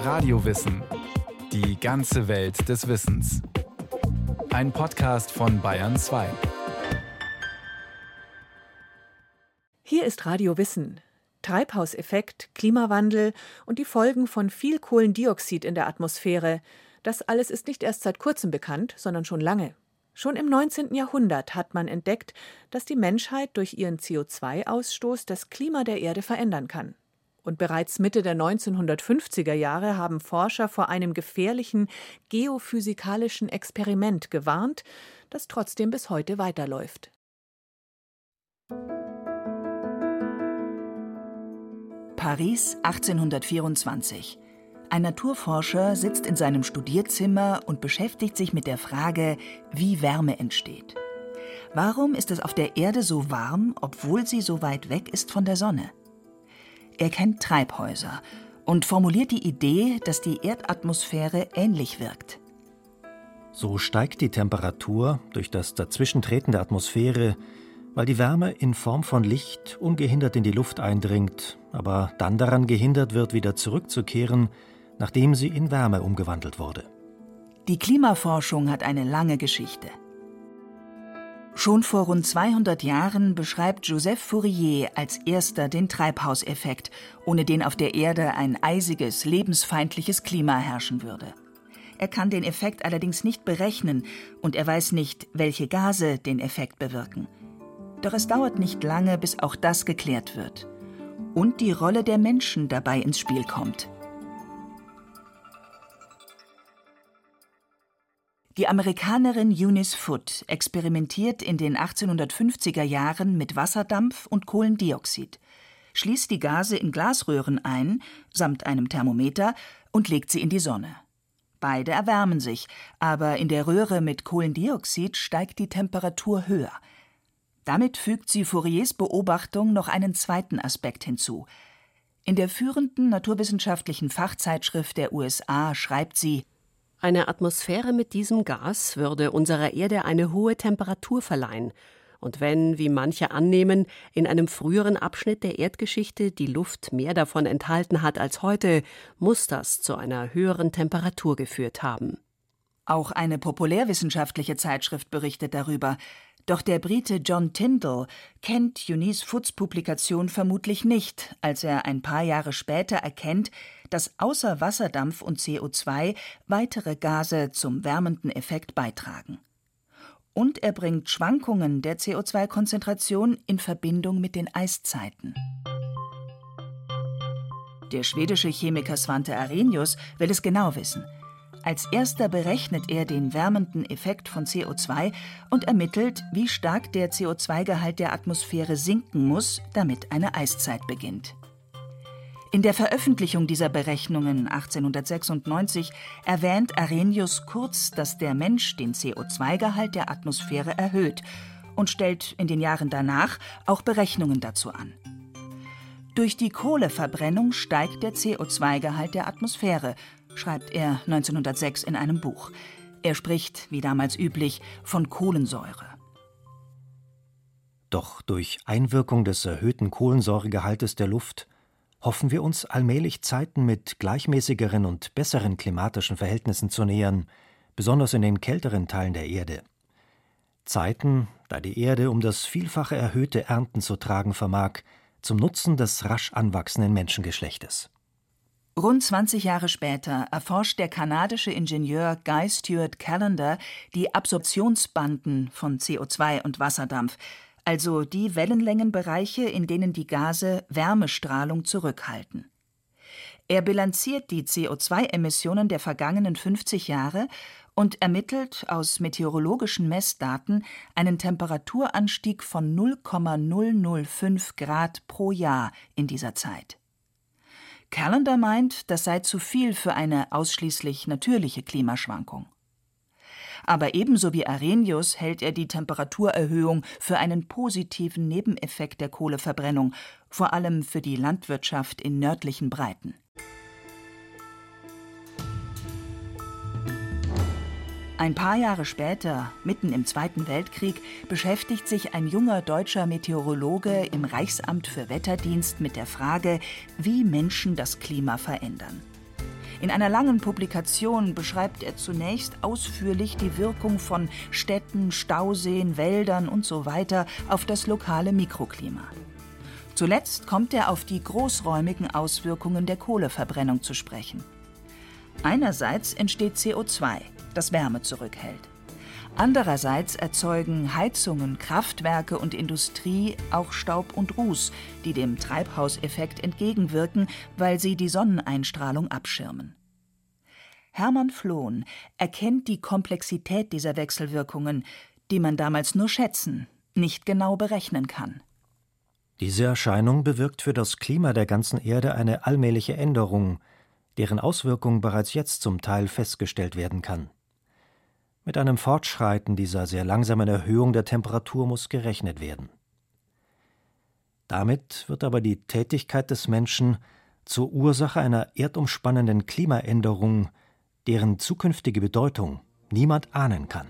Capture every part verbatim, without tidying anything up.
Radiowissen. Die ganze Welt des Wissens. Ein Podcast von Bayern zwei. Hier ist Radio Wissen. Treibhauseffekt, Klimawandel und die Folgen von viel Kohlendioxid in der Atmosphäre. Das alles ist nicht erst seit kurzem bekannt, sondern schon lange. Schon im neunzehnten Jahrhundert hat man entdeckt, dass die Menschheit durch ihren C O zwei Ausstoß das Klima der Erde verändern kann. Und bereits Mitte der neunzehnhundertfünfziger Jahre haben Forscher vor einem gefährlichen geophysikalischen Experiment gewarnt, das trotzdem bis heute weiterläuft. Paris achtzehnhundertvierundzwanzig. Ein Naturforscher sitzt in seinem Studierzimmer und beschäftigt sich mit der Frage, wie Wärme entsteht. Warum ist es auf der Erde so warm, obwohl sie so weit weg ist von der Sonne? Er kennt Treibhäuser und formuliert die Idee, dass die Erdatmosphäre ähnlich wirkt. So steigt die Temperatur durch das Dazwischentreten der Atmosphäre, weil die Wärme in Form von Licht ungehindert in die Luft eindringt, aber dann daran gehindert wird, wieder zurückzukehren, nachdem sie in Wärme umgewandelt wurde. Die Klimaforschung hat eine lange Geschichte. Schon vor rund zweihundert Jahren beschreibt Joseph Fourier als erster den Treibhauseffekt, ohne den auf der Erde ein eisiges, lebensfeindliches Klima herrschen würde. Er kann den Effekt allerdings nicht berechnen und er weiß nicht, welche Gase den Effekt bewirken. Doch es dauert nicht lange, bis auch das geklärt wird. Und die Rolle der Menschen dabei ins Spiel kommt. Die Amerikanerin Eunice Foote experimentiert in den achtzehnhundertfünfziger Jahren mit Wasserdampf und Kohlendioxid, schließt die Gase in Glasröhren ein, samt einem Thermometer, und legt sie in die Sonne. Beide erwärmen sich, aber in der Röhre mit Kohlendioxid steigt die Temperatur höher. Damit fügt sie Fouriers Beobachtung noch einen zweiten Aspekt hinzu. In der führenden naturwissenschaftlichen Fachzeitschrift der U S A schreibt sie: Eine Atmosphäre mit diesem Gas würde unserer Erde eine hohe Temperatur verleihen. Und wenn, wie manche annehmen, in einem früheren Abschnitt der Erdgeschichte die Luft mehr davon enthalten hat als heute, muss das zu einer höheren Temperatur geführt haben. Auch eine populärwissenschaftliche Zeitschrift berichtet darüber. Doch der Brite John Tyndall kennt Eunice Footes Publikation vermutlich nicht, als er ein paar Jahre später erkennt, dass außer Wasserdampf und C O zwei weitere Gase zum wärmenden Effekt beitragen. Und er bringt Schwankungen der C O zwei Konzentration in Verbindung mit den Eiszeiten. Der schwedische Chemiker Svante Arrhenius will es genau wissen. Als erster berechnet er den wärmenden Effekt von C O zwei und ermittelt, wie stark der C O zwei Gehalt der Atmosphäre sinken muss, damit eine Eiszeit beginnt. In der Veröffentlichung dieser Berechnungen achtzehnhundertsechsundneunzig erwähnt Arrhenius kurz, dass der Mensch den C O zwei Gehalt der Atmosphäre erhöht und stellt in den Jahren danach auch Berechnungen dazu an. Durch die Kohleverbrennung steigt der C O zwei Gehalt der Atmosphäre, schreibt er neunzehnhundertsechs in einem Buch. Er spricht, wie damals üblich, von Kohlensäure. Doch durch Einwirkung des erhöhten Kohlensäuregehaltes der Luft hoffen wir uns allmählich Zeiten mit gleichmäßigeren und besseren klimatischen Verhältnissen zu nähern, besonders in den kälteren Teilen der Erde. Zeiten, da die Erde um das Vielfache erhöhte Ernten zu tragen vermag, zum Nutzen des rasch anwachsenden Menschengeschlechtes. Rund zwanzig Jahre später erforscht der kanadische Ingenieur Guy Stewart Callender die Absorptionsbanden von C O zwei und Wasserdampf, also die Wellenlängenbereiche, in denen die Gase Wärmestrahlung zurückhalten. Er bilanziert die C O zwei Emissionen der vergangenen fünfzig Jahre und ermittelt aus meteorologischen Messdaten einen Temperaturanstieg von null Komma null null fünf Grad pro Jahr in dieser Zeit. Callender meint, das sei zu viel für eine ausschließlich natürliche Klimaschwankung. Aber ebenso wie Arrhenius hält er die Temperaturerhöhung für einen positiven Nebeneffekt der Kohleverbrennung, vor allem für die Landwirtschaft in nördlichen Breiten. Ein paar Jahre später, mitten im Zweiten Weltkrieg, beschäftigt sich ein junger deutscher Meteorologe im Reichsamt für Wetterdienst mit der Frage, wie Menschen das Klima verändern. In einer langen Publikation beschreibt er zunächst ausführlich die Wirkung von Städten, Stauseen, Wäldern usw. auf das lokale Mikroklima. Zuletzt kommt er auf die großräumigen Auswirkungen der Kohleverbrennung zu sprechen. Einerseits entsteht C O zwei, das Wärme zurückhält. Andererseits erzeugen Heizungen, Kraftwerke und Industrie auch Staub und Ruß, die dem Treibhauseffekt entgegenwirken, weil sie die Sonneneinstrahlung abschirmen. Hermann Flohn erkennt die Komplexität dieser Wechselwirkungen, die man damals nur schätzen, nicht genau berechnen kann. Diese Erscheinung bewirkt für das Klima der ganzen Erde eine allmähliche Änderung, deren Auswirkung bereits jetzt zum Teil festgestellt werden kann. Mit einem Fortschreiten dieser sehr langsamen Erhöhung der Temperatur muss gerechnet werden. Damit wird aber die Tätigkeit des Menschen zur Ursache einer erdumspannenden Klimaänderung, deren zukünftige Bedeutung niemand ahnen kann.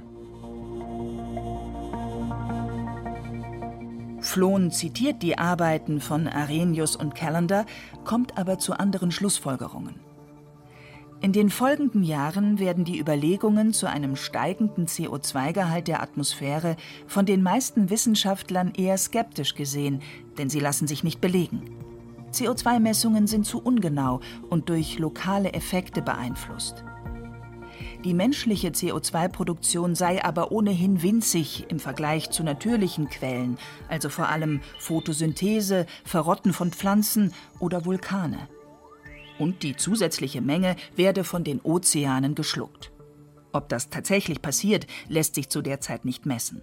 Flohn zitiert die Arbeiten von Arrhenius und Callendar, kommt aber zu anderen Schlussfolgerungen. In den folgenden Jahren werden die Überlegungen zu einem steigenden C O zwei Gehalt der Atmosphäre von den meisten Wissenschaftlern eher skeptisch gesehen, denn sie lassen sich nicht belegen. C O zwei Messungen sind zu ungenau und durch lokale Effekte beeinflusst. Die menschliche C O zwei Produktion sei aber ohnehin winzig im Vergleich zu natürlichen Quellen, also vor allem Photosynthese, Verrotten von Pflanzen oder Vulkane. Und die zusätzliche Menge werde von den Ozeanen geschluckt. Ob das tatsächlich passiert, lässt sich zu der Zeit nicht messen.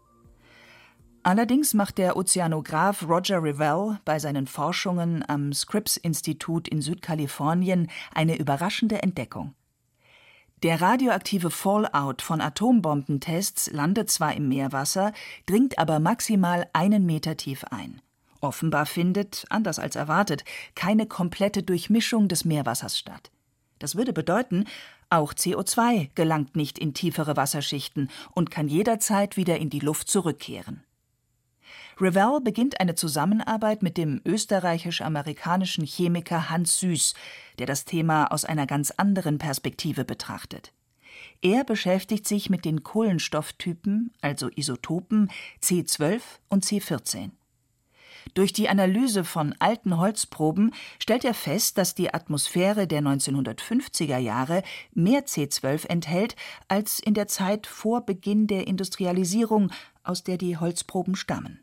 Allerdings macht der Ozeanograph Roger Revelle bei seinen Forschungen am Scripps-Institut in Südkalifornien eine überraschende Entdeckung. Der radioaktive Fallout von Atombombentests landet zwar im Meerwasser, dringt aber maximal einen Meter tief ein. Offenbar findet, anders als erwartet, keine komplette Durchmischung des Meerwassers statt. Das würde bedeuten, auch C O zwei gelangt nicht in tiefere Wasserschichten und kann jederzeit wieder in die Luft zurückkehren. Revelle beginnt eine Zusammenarbeit mit dem österreichisch-amerikanischen Chemiker Hans Süß, der das Thema aus einer ganz anderen Perspektive betrachtet. Er beschäftigt sich mit den Kohlenstofftypen, also Isotopen C zwölf und C vierzehn. Durch die Analyse von alten Holzproben stellt er fest, dass die Atmosphäre der neunzehnhundertfünfziger Jahre mehr C zwölf enthält als in der Zeit vor Beginn der Industrialisierung, aus der die Holzproben stammen.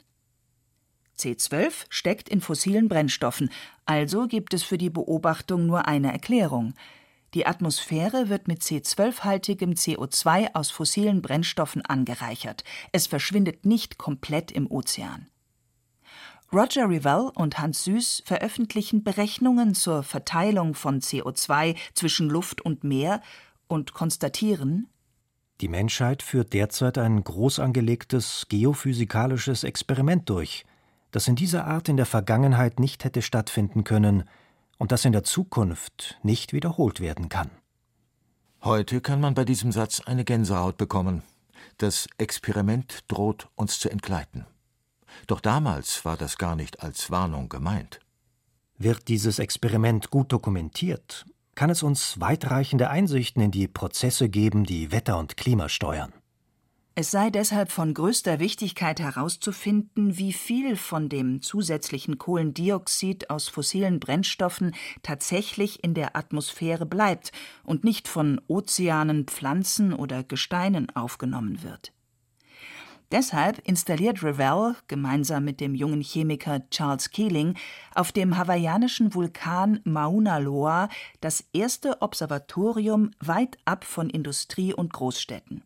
C zwölf steckt in fossilen Brennstoffen, also gibt es für die Beobachtung nur eine Erklärung. Die Atmosphäre wird mit C zwölf-haltigem C O zwei aus fossilen Brennstoffen angereichert. Es verschwindet nicht komplett im Ozean. Roger Revelle und Hans Süß veröffentlichen Berechnungen zur Verteilung von C O zwei zwischen Luft und Meer und konstatieren: Die Menschheit führt derzeit ein groß angelegtes geophysikalisches Experiment durch, das in dieser Art in der Vergangenheit nicht hätte stattfinden können und das in der Zukunft nicht wiederholt werden kann. Heute kann man bei diesem Satz eine Gänsehaut bekommen. Das Experiment droht uns zu entgleiten. Doch damals war das gar nicht als Warnung gemeint. Wird dieses Experiment gut dokumentiert, kann es uns weitreichende Einsichten in die Prozesse geben, die Wetter und Klima steuern. Es sei deshalb von größter Wichtigkeit herauszufinden, wie viel von dem zusätzlichen Kohlendioxid aus fossilen Brennstoffen tatsächlich in der Atmosphäre bleibt und nicht von Ozeanen, Pflanzen oder Gesteinen aufgenommen wird. Deshalb installiert Revelle gemeinsam mit dem jungen Chemiker Charles Keeling auf dem hawaiianischen Vulkan Mauna Loa das erste Observatorium weit ab von Industrie und Großstädten.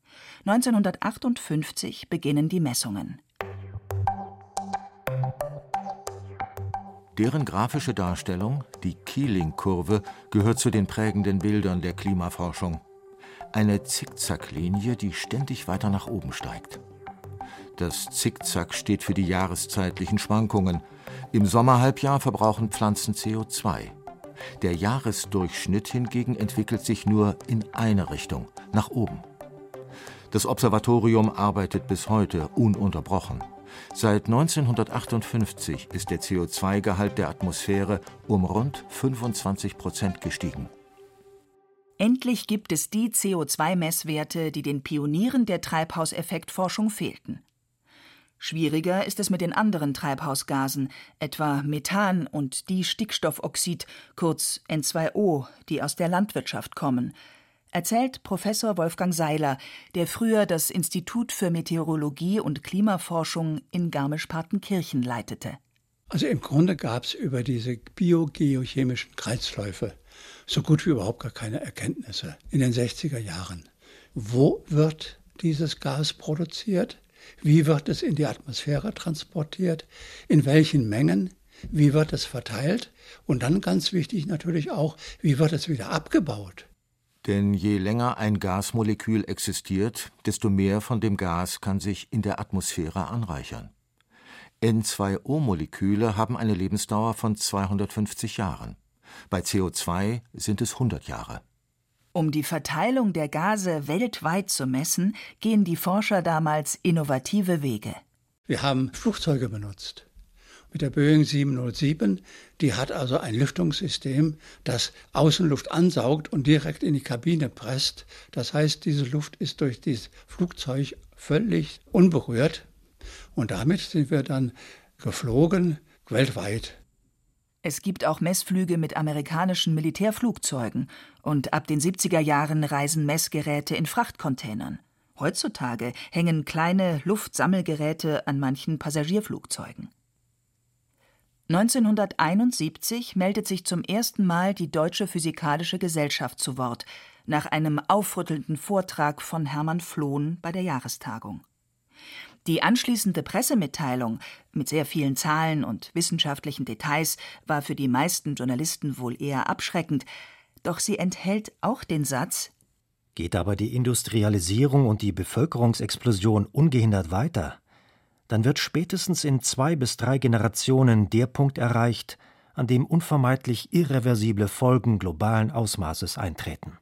neunzehnhundertachtundfünfzig beginnen die Messungen. Deren grafische Darstellung, die Keeling-Kurve, gehört zu den prägenden Bildern der Klimaforschung. Eine Zickzacklinie, die ständig weiter nach oben steigt. Das Zickzack steht für die jahreszeitlichen Schwankungen. Im Sommerhalbjahr verbrauchen Pflanzen C O zwei. Der Jahresdurchschnitt hingegen entwickelt sich nur in eine Richtung, nach oben. Das Observatorium arbeitet bis heute ununterbrochen. Seit neunzehnhundertachtundfünfzig ist der C O zwei Gehalt der Atmosphäre um rund fünfundzwanzig Prozent gestiegen. Endlich gibt es die C O zwei Messwerte, die den Pionieren der Treibhauseffektforschung fehlten. Schwieriger ist es mit den anderen Treibhausgasen, etwa Methan und Distickstoffoxid, kurz N zwei O, die aus der Landwirtschaft kommen, erzählt Professor Wolfgang Seiler, der früher das Institut für Meteorologie und Klimaforschung in Garmisch-Partenkirchen leitete. Also im Grunde gab es über diese biogeochemischen Kreisläufe so gut wie überhaupt gar keine Erkenntnisse in den sechziger Jahren. Wo wird dieses Gas produziert? Wie wird es in die Atmosphäre transportiert? In welchen Mengen? Wie wird es verteilt? Und dann ganz wichtig natürlich auch, wie wird es wieder abgebaut? Denn je länger ein Gasmolekül existiert, desto mehr von dem Gas kann sich in der Atmosphäre anreichern. N zwei O Moleküle haben eine Lebensdauer von zweihundertfünfzig Jahren. Bei C O zwei sind es hundert Jahre. Um die Verteilung der Gase weltweit zu messen, gehen die Forscher damals innovative Wege. Wir haben Flugzeuge benutzt. Mit der Boeing sieben null sieben, die hat also ein Lüftungssystem, das Außenluft ansaugt und direkt in die Kabine presst. Das heißt, diese Luft ist durch dieses Flugzeug völlig unberührt. Und damit sind wir dann geflogen, weltweit. Es gibt auch Messflüge mit amerikanischen Militärflugzeugen und ab den siebziger Jahren reisen Messgeräte in Frachtcontainern. Heutzutage hängen kleine Luftsammelgeräte an manchen Passagierflugzeugen. neunzehnhunderteinundsiebzig meldet sich zum ersten Mal die Deutsche Physikalische Gesellschaft zu Wort, nach einem aufrüttelnden Vortrag von Hermann Flohn bei der Jahrestagung. Die anschließende Pressemitteilung mit sehr vielen Zahlen und wissenschaftlichen Details war für die meisten Journalisten wohl eher abschreckend, doch sie enthält auch den Satz: Geht aber die Industrialisierung und die Bevölkerungsexplosion ungehindert weiter, dann wird spätestens in zwei bis drei Generationen der Punkt erreicht, an dem unvermeidlich irreversible Folgen globalen Ausmaßes eintreten.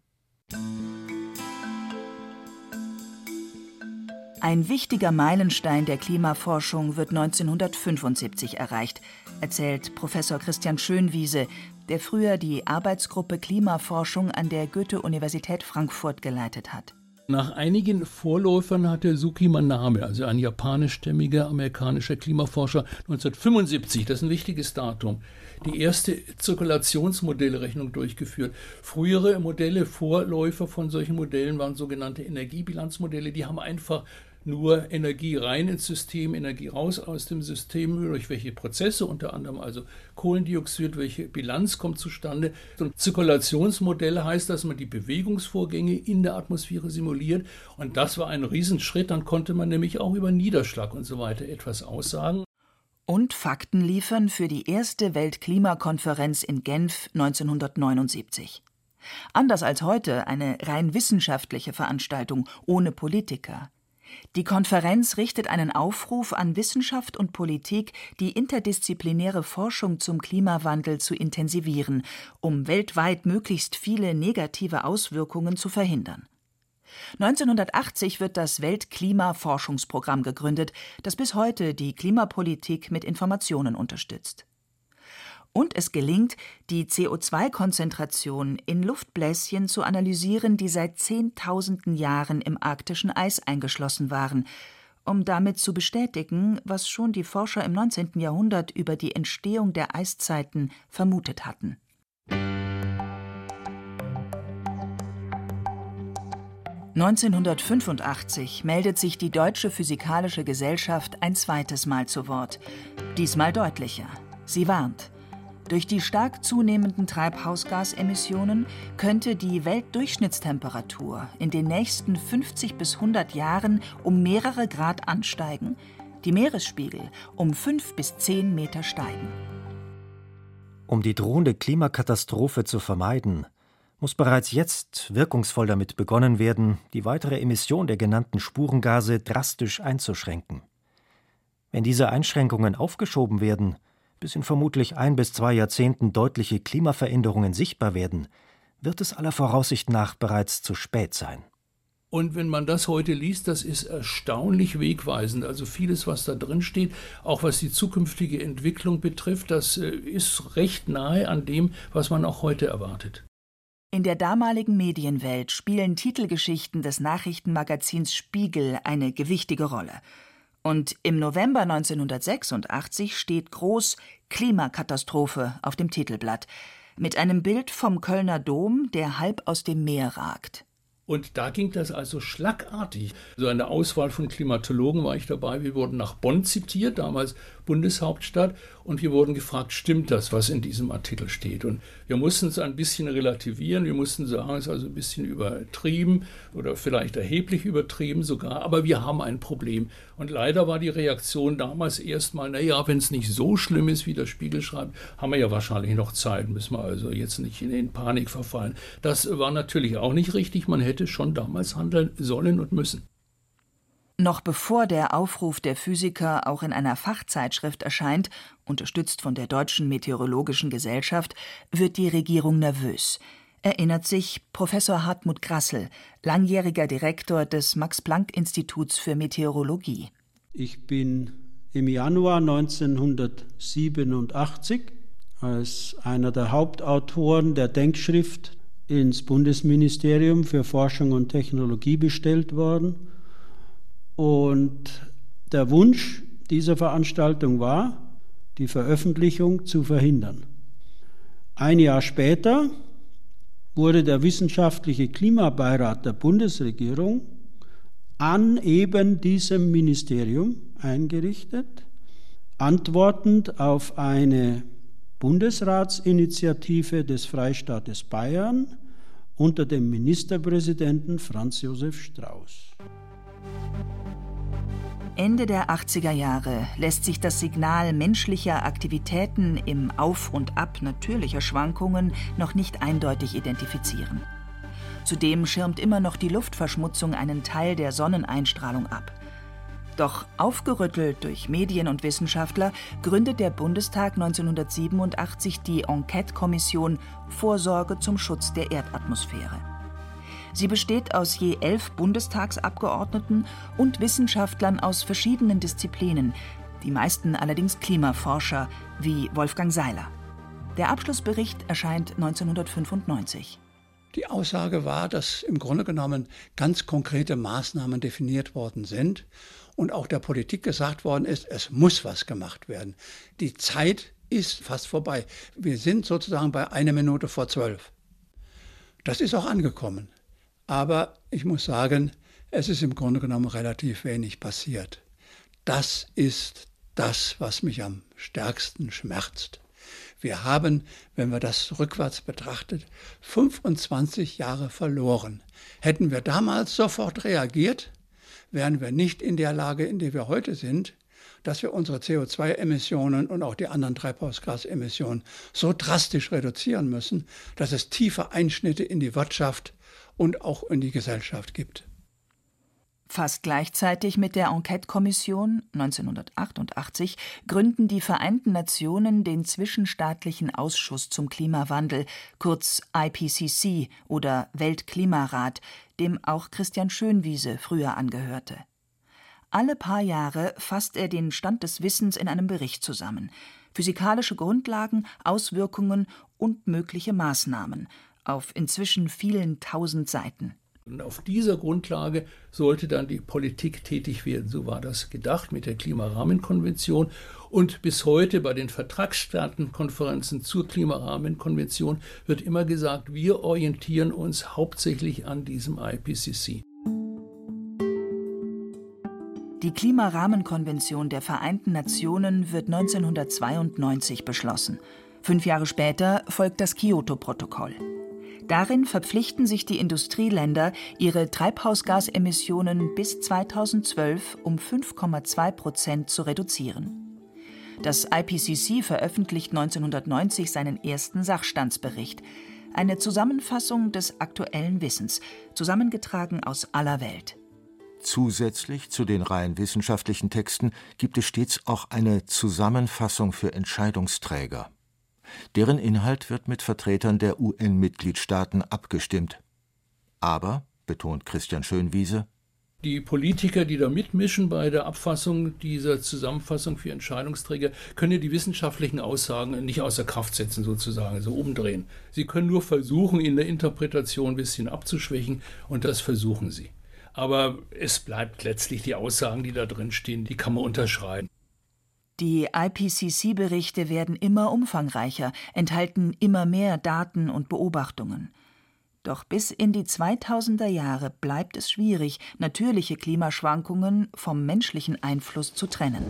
Ein wichtiger Meilenstein der Klimaforschung wird neunzehnhundertfünfundsiebzig erreicht, erzählt Professor Christian Schönwiese, der früher die Arbeitsgruppe Klimaforschung an der Goethe-Universität Frankfurt geleitet hat. Nach einigen Vorläufern hatte Suki Manabe, also ein japanischstämmiger amerikanischer Klimaforscher, neunzehnhundertfünfundsiebzig, das ist ein wichtiges Datum, die erste Zirkulationsmodellrechnung durchgeführt. Frühere Modelle, Vorläufer von solchen Modellen waren sogenannte Energiebilanzmodelle, die haben einfach nur Energie rein ins System, Energie raus aus dem System, durch welche Prozesse, unter anderem also Kohlendioxid, welche Bilanz kommt zustande. Und Zirkulationsmodell heißt, dass man die Bewegungsvorgänge in der Atmosphäre simuliert, und das war ein Riesenschritt, dann konnte man nämlich auch über Niederschlag und so weiter etwas aussagen. Und Fakten liefern für die erste Weltklimakonferenz in Genf neunzehnhundertneunundsiebzig. Anders als heute eine rein wissenschaftliche Veranstaltung ohne Politiker. Die Konferenz richtet einen Aufruf an Wissenschaft und Politik, die interdisziplinäre Forschung zum Klimawandel zu intensivieren, um weltweit möglichst viele negative Auswirkungen zu verhindern. neunzehnhundertachtzig wird das Weltklimaforschungsprogramm gegründet, das bis heute die Klimapolitik mit Informationen unterstützt. Und es gelingt, die C O zwei Konzentration in Luftbläschen zu analysieren, die seit Zehntausenden Jahren im arktischen Eis eingeschlossen waren, um damit zu bestätigen, was schon die Forscher im neunzehnten Jahrhundert über die Entstehung der Eiszeiten vermutet hatten. neunzehnhundertfünfundachtzig meldet sich die Deutsche Physikalische Gesellschaft ein zweites Mal zu Wort. Diesmal deutlicher. Sie warnt: Durch die stark zunehmenden Treibhausgasemissionen könnte die Weltdurchschnittstemperatur in den nächsten fünfzig bis hundert Jahren um mehrere Grad ansteigen, die Meeresspiegel um fünf bis zehn Meter steigen. Um die drohende Klimakatastrophe zu vermeiden, muss bereits jetzt wirkungsvoll damit begonnen werden, die weitere Emission der genannten Spurengase drastisch einzuschränken. Wenn diese Einschränkungen aufgeschoben werden, bis in vermutlich ein bis zwei Jahrzehnten deutliche Klimaveränderungen sichtbar werden, wird es aller Voraussicht nach bereits zu spät sein. Und wenn man das heute liest, das ist erstaunlich wegweisend. Also vieles, was da drin steht, auch was die zukünftige Entwicklung betrifft, das ist recht nahe an dem, was man auch heute erwartet. In der damaligen Medienwelt spielen Titelgeschichten des Nachrichtenmagazins Spiegel eine gewichtige Rolle. Und im November neunzehnhundertsechsundachtzig steht groß »Klimakatastrophe« auf dem Titelblatt, mit einem Bild vom Kölner Dom, der halb aus dem Meer ragt. Und da ging das also schlagartig. So eine Auswahl von Klimatologen war ich dabei. Wir wurden nach Bonn zitiert, damals Bundeshauptstadt, und wir wurden gefragt, stimmt das, was in diesem Artikel steht? Und wir mussten es ein bisschen relativieren. Wir mussten sagen, es ist also ein bisschen übertrieben oder vielleicht erheblich übertrieben sogar, aber wir haben ein Problem. Und leider war die Reaktion damals erstmal, naja, wenn es nicht so schlimm ist, wie der Spiegel schreibt, haben wir ja wahrscheinlich noch Zeit, müssen wir also jetzt nicht in, in Panik verfallen. Das war natürlich auch nicht richtig. Man hätte schon damals handeln sollen und müssen. Noch bevor der Aufruf der Physiker auch in einer Fachzeitschrift erscheint, unterstützt von der Deutschen Meteorologischen Gesellschaft, wird die Regierung nervös, erinnert sich Professor Hartmut Grassel, langjähriger Direktor des Max-Planck-Instituts für Meteorologie. Ich bin im Januar neunzehnhundertsiebenundachtzig als einer der Hauptautoren der Denkschrift ins Bundesministerium für Forschung und Technologie bestellt worden. Und der Wunsch dieser Veranstaltung war, die Veröffentlichung zu verhindern. Ein Jahr später wurde der Wissenschaftliche Klimabeirat der Bundesregierung an eben diesem Ministerium eingerichtet, antwortend auf eine Bundesratsinitiative des Freistaates Bayern unter dem Ministerpräsidenten Franz Josef Strauß. Ende der achtziger Jahre lässt sich das Signal menschlicher Aktivitäten im Auf und Ab natürlicher Schwankungen noch nicht eindeutig identifizieren. Zudem schirmt immer noch die Luftverschmutzung einen Teil der Sonneneinstrahlung ab. Doch aufgerüttelt durch Medien und Wissenschaftler gründet der Bundestag neunzehnhundertsiebenundachtzig die Enquete-Kommission Vorsorge zum Schutz der Erdatmosphäre. Sie besteht aus je elf Bundestagsabgeordneten und Wissenschaftlern aus verschiedenen Disziplinen, die meisten allerdings Klimaforscher wie Wolfgang Seiler. Der Abschlussbericht erscheint neunzehnhundertfünfundneunzig. Die Aussage war, dass im Grunde genommen ganz konkrete Maßnahmen definiert worden sind und auch der Politik gesagt worden ist, es muss was gemacht werden. Die Zeit ist fast vorbei. Wir sind sozusagen bei einer Minute vor zwölf. Das ist auch angekommen. Aber ich muss sagen, es ist im Grunde genommen relativ wenig passiert. Das ist das, was mich am stärksten schmerzt. Wir haben, wenn wir das rückwärts betrachtet, fünfundzwanzig Jahre verloren. Hätten wir damals sofort reagiert, wären wir nicht in der Lage, in der wir heute sind, dass wir unsere C O zwei Emissionen und auch die anderen Treibhausgasemissionen so drastisch reduzieren müssen, dass es tiefe Einschnitte in die Wirtschaft und auch in die Gesellschaft gibt. Fast gleichzeitig mit der Enquete-Kommission neunzehnhundertachtundachtzig gründen die Vereinten Nationen den Zwischenstaatlichen Ausschuss zum Klimawandel, kurz I P C C oder Weltklimarat, dem auch Christian Schönwiese früher angehörte. Alle paar Jahre fasst er den Stand des Wissens in einem Bericht zusammen. Physikalische Grundlagen, Auswirkungen und mögliche Maßnahmen auf inzwischen vielen tausend Seiten. Und auf dieser Grundlage sollte dann die Politik tätig werden. So war das gedacht mit der Klimarahmenkonvention. Und bis heute bei den Vertragsstaatenkonferenzen zur Klimarahmenkonvention wird immer gesagt, wir orientieren uns hauptsächlich an diesem I P C C. Die Klimarahmenkonvention der Vereinten Nationen wird neunzehnhundertzweiundneunzig beschlossen. Fünf Jahre später folgt das Kyoto-Protokoll. Darin verpflichten sich die Industrieländer, ihre Treibhausgasemissionen bis zweitausendzwölf um fünf Komma zwei Prozent zu reduzieren. Das I P C C veröffentlicht neunzehnhundertneunzig seinen ersten Sachstandsbericht, eine Zusammenfassung des aktuellen Wissens, zusammengetragen aus aller Welt. Zusätzlich zu den rein wissenschaftlichen Texten gibt es stets auch eine Zusammenfassung für Entscheidungsträger. Deren Inhalt wird mit Vertretern der U N-Mitgliedstaaten abgestimmt. Aber, betont Christian Schönwiese, Die Politiker, die da mitmischen bei der Abfassung dieser Zusammenfassung für Entscheidungsträger, können die wissenschaftlichen Aussagen nicht außer Kraft setzen, sozusagen, also umdrehen. Sie können nur versuchen, in der Interpretation ein bisschen abzuschwächen, und das versuchen sie. Aber es bleibt letztlich, die Aussagen, die da drin stehen, die kann man unterschreiben. Die I P C C-Berichte werden immer umfangreicher, enthalten immer mehr Daten und Beobachtungen. Doch bis in die zweitausender Jahre bleibt es schwierig, natürliche Klimaschwankungen vom menschlichen Einfluss zu trennen.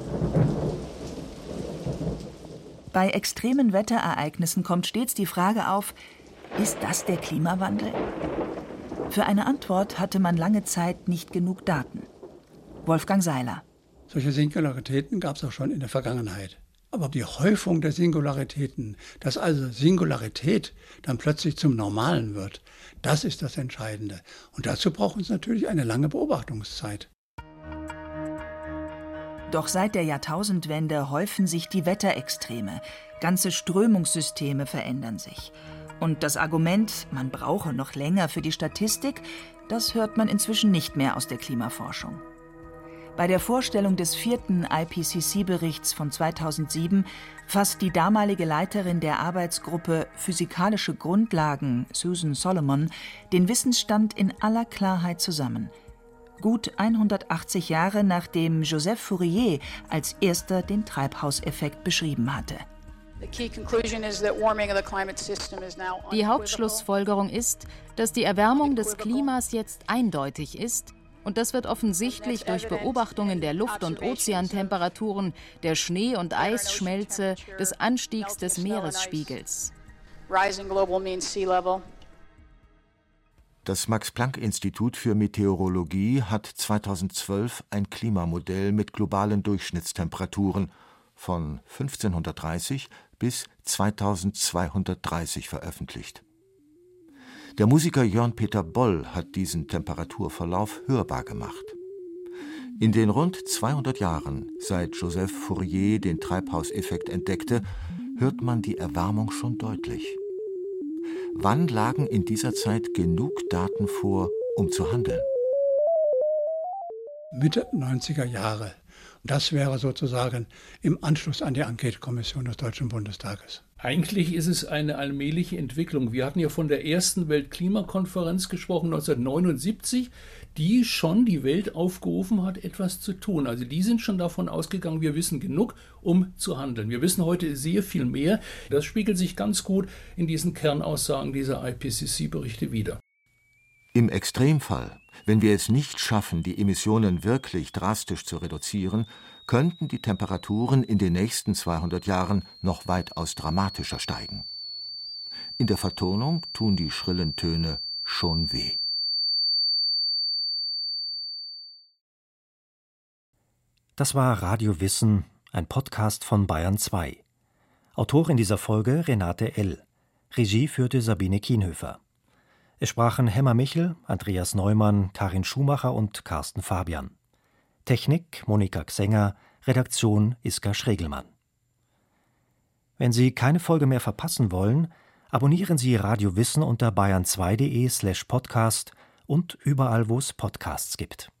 Bei extremen Wetterereignissen kommt stets die Frage auf: Ist das der Klimawandel? Für eine Antwort hatte man lange Zeit nicht genug Daten. Wolfgang Seiler. Solche Singularitäten gab es auch schon in der Vergangenheit. Aber die Häufung der Singularitäten, dass also Singularität dann plötzlich zum Normalen wird, das ist das Entscheidende. Und dazu braucht es natürlich eine lange Beobachtungszeit. Doch seit der Jahrtausendwende häufen sich die Wetterextreme. Ganze Strömungssysteme verändern sich. Und das Argument, man brauche noch länger für die Statistik, das hört man inzwischen nicht mehr aus der Klimaforschung. Bei der Vorstellung des vierten I P C C-Berichts von zweitausendsieben fasst die damalige Leiterin der Arbeitsgruppe Physikalische Grundlagen, Susan Solomon, den Wissensstand in aller Klarheit zusammen. Gut hundertachtzig Jahre nachdem Joseph Fourier als erster den Treibhauseffekt beschrieben hatte. Die Hauptschlussfolgerung ist, dass die Erwärmung des Klimas jetzt eindeutig ist. Und das wird offensichtlich durch Beobachtungen der Luft- und Ozeantemperaturen, der Schnee- und Eisschmelze, des Anstiegs des Meeresspiegels. Das Max-Planck-Institut für Meteorologie hat zweitausendzwölf ein Klimamodell mit globalen Durchschnittstemperaturen von fünfzehnhundertdreißig bis zweitausendzweihundertdreißig veröffentlicht. Der Musiker Jörn Peter Boll hat diesen Temperaturverlauf hörbar gemacht. In den rund zweihundert Jahren, seit Joseph Fourier den Treibhauseffekt entdeckte, hört man die Erwärmung schon deutlich. Wann lagen in dieser Zeit genug Daten vor, um zu handeln? Mitte neunziger Jahre. Das wäre sozusagen im Anschluss an die Enquete-Kommission des Deutschen Bundestages. Eigentlich ist es eine allmähliche Entwicklung. Wir hatten ja von der ersten Weltklimakonferenz gesprochen, neunzehnhundertneunundsiebzig, die schon die Welt aufgerufen hat, etwas zu tun. Also die sind schon davon ausgegangen, wir wissen genug, um zu handeln. Wir wissen heute sehr viel mehr. Das spiegelt sich ganz gut in diesen Kernaussagen dieser I P C C-Berichte wider. Im Extremfall, wenn wir es nicht schaffen, die Emissionen wirklich drastisch zu reduzieren, könnten die Temperaturen in den nächsten zweihundert Jahren noch weitaus dramatischer steigen. In der Vertonung tun die schrillen Töne schon weh. Das war Radio Wissen, ein Podcast von Bayern zwei. Autorin dieser Folge Renate L. Regie führte Sabine Kienhöfer. Es sprachen Hemmer Michel, Andreas Neumann, Karin Schumacher und Carsten Fabian. Technik Monika Xenger, Redaktion Iska Schregelmann. Wenn Sie keine Folge mehr verpassen wollen, abonnieren Sie Radio Wissen unter bayern zwei punkt de slash podcast und überall, wo es Podcasts gibt.